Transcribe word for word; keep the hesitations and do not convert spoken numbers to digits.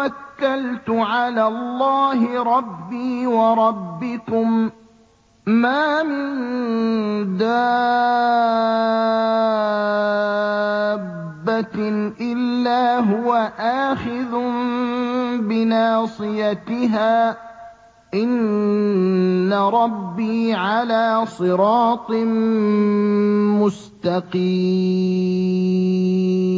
تَوَكَّلْتُ عَلَى اللَّهِ رَبِّي وَرَبِّكُم ۚ مَّا مِن دَابَّةٍ إِلَّا هُوَ آخِذٌ بِنَاصِيَتِهَا ۚ إِنَّ رَبِّي عَلَىٰ صِرَاطٍ مُّسْتَقِيمٍ